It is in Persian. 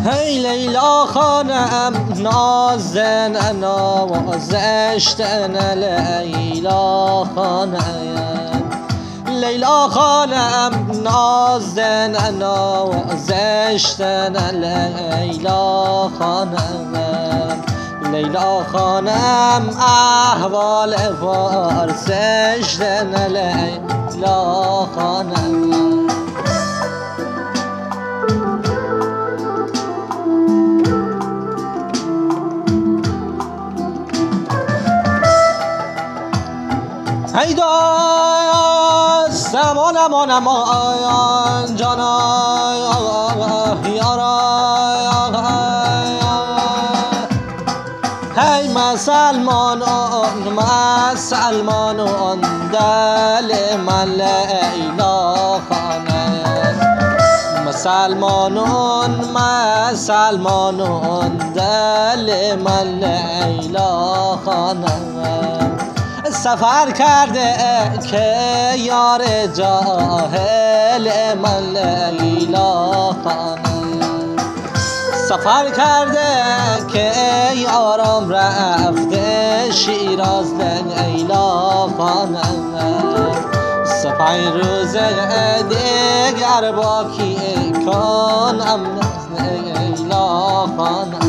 هی لیلا خانم نازن نوازشتن لیلا خانم لیلا خانم نازن نوازشتن لیلا خانم لیلا خانم احوال پرسشتن لیلا خانم هیدا سمان امان امان جانا یارا هی مسلمانان مسلمانان دل من لیلا خانم مسلمانان مسلمانان دل من لیلا خانم سفر کرده که یار جاهل من لیلا خانم سفر کرده که یارم رفته شیراز لیلا خانم 5 روز دیگر باقی کنم لیلا خانم